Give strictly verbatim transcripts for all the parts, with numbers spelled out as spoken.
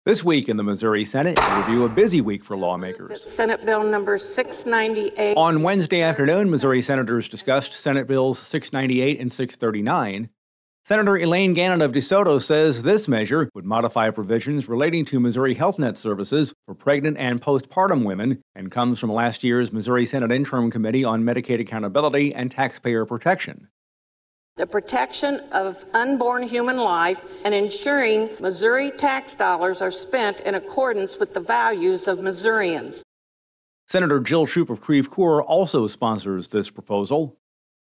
This week in the Missouri Senate, we review a busy week for lawmakers. Senate Bill number six ninety-eight. On Wednesday afternoon, Missouri senators discussed Senate Bills six ninety-eight and six thirty-nine. Senator Elaine Gannon of DeSoto says this measure would modify provisions relating to Missouri Health Net services for pregnant and postpartum women and comes from last year's Missouri Senate Interim Committee on Medicaid Accountability and Taxpayer Protection. The protection of unborn human life and ensuring Missouri tax dollars are spent in accordance with the values of Missourians. Senator Jill Shoup of Creve Coeur also sponsors this proposal.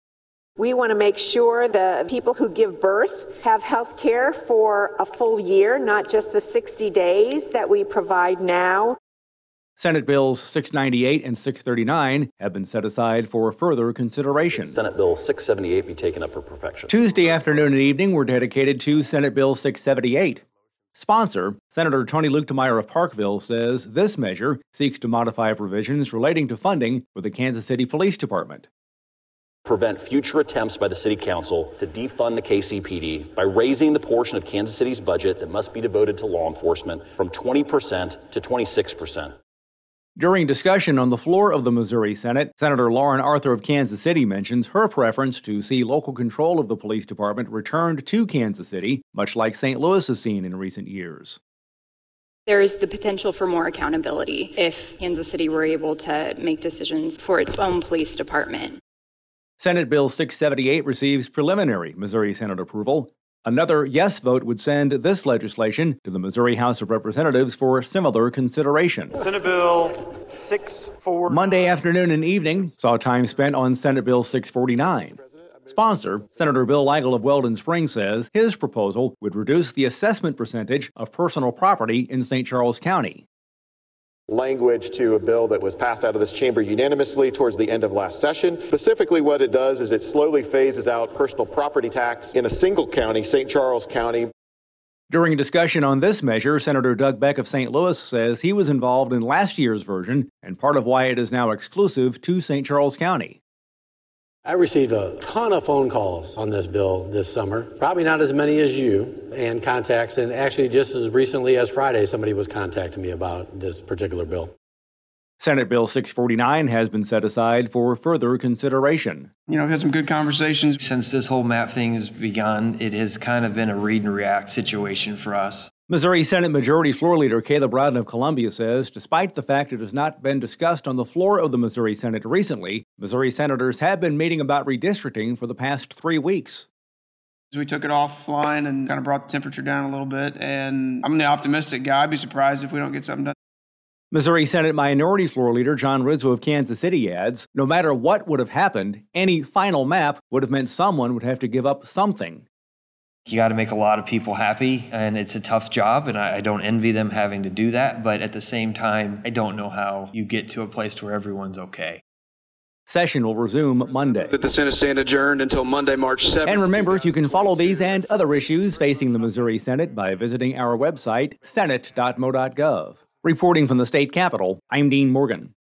We want to make sure the people who give birth have health care for a full year, not just the sixty days that we provide now. Senate Bills six ninety-eight and six thirty-nine have been set aside for further consideration. Senate Bill six seventy-eight be taken up for perfection. Tuesday afternoon and evening were dedicated to Senate Bill six seventy-eight. Sponsor, Senator Tony Luetkemeyer of Parkville, says this measure seeks to modify provisions relating to funding for the Kansas City Police Department. Prevent future attempts by the City Council to defund the K C P D by raising the portion of Kansas City's budget that must be devoted to law enforcement from twenty percent to twenty-six percent. During discussion on the floor of the Missouri Senate, Senator Lauren Arthur of Kansas City mentions her preference to see local control of the police department returned to Kansas City, much like Saint Louis has seen in recent years. There is the potential for more accountability if Kansas City were able to make decisions for its own police department. Senate Bill six seventy-eight receives preliminary Missouri Senate approval. Another yes vote would send this legislation to the Missouri House of Representatives for similar consideration. Senate Bill six forty-nine. Monday afternoon and evening saw time spent on Senate Bill six forty-nine. Sponsor, Senator Bill Eigel of Weldon Springs, says his proposal would reduce the assessment percentage of personal property in Saint Charles County. Language to a bill that was passed out of this chamber unanimously towards the end of last session. Specifically, what it does is it slowly phases out personal property tax in a single county, Saint Charles County. During a discussion on this measure, Senator Doug Beck of Saint Louis says he was involved in last year's version and part of why it is now exclusive to Saint Charles County. I received a ton of phone calls on this bill this summer, probably not as many as you, and contacts, and actually just as recently as Friday, somebody was contacting me about this particular bill. Senate Bill six forty-nine has been set aside for further consideration. You know, we've had some good conversations. Since this whole map thing has begun, it has kind of been a read and react situation for us. Missouri Senate Majority Floor Leader Caleb Rowden of Columbia says, despite the fact it has not been discussed on the floor of the Missouri Senate recently, Missouri senators have been meeting about redistricting for the past three weeks. We took it offline and kind of brought the temperature down a little bit, and I'm the optimistic guy. I'd be surprised if we don't get something done. Missouri Senate Minority Floor Leader John Rizzo of Kansas City adds, no matter what would have happened, any final map would have meant someone would have to give up something. You got to make a lot of people happy, and it's a tough job, and I, I don't envy them having to do that, but at the same time, I don't know how you get to a place where everyone's okay. Session will resume Monday. That the Senate stand adjourned until Monday, March seventh. And remember, you can follow these and other issues facing the Missouri Senate by visiting our website, senate dot mo dot gov. Reporting from the state capitol, I'm Dean Morgan.